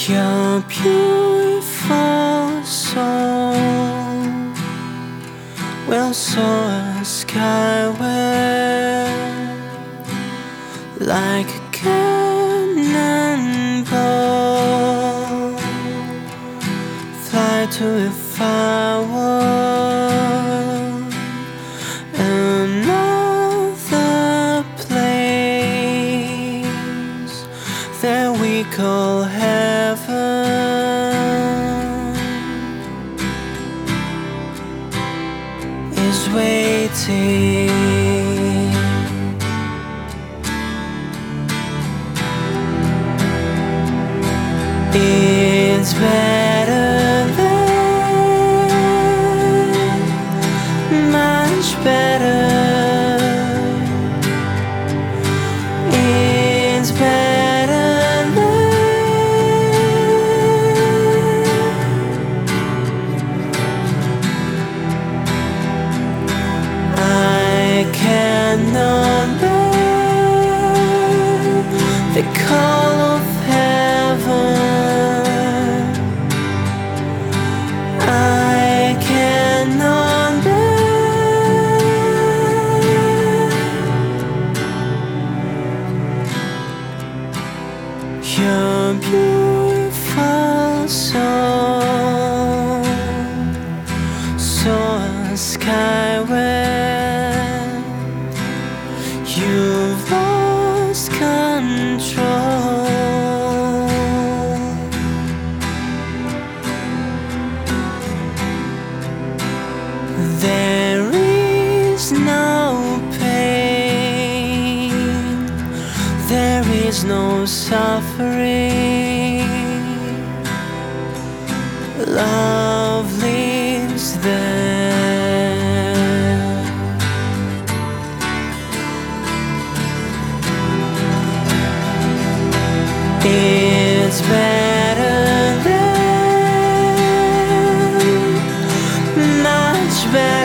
Your beautiful soul will soar skyward like a cannonball. Fly to a far world, another place that we call heaven is waiting. It's better than, much better. It's better than. I cannot bear the call of heaven. I cannot bear your beautiful soul soar skyward. You've lost control. There is no pain, there is no suffering. Love lives there. It's better than, much better.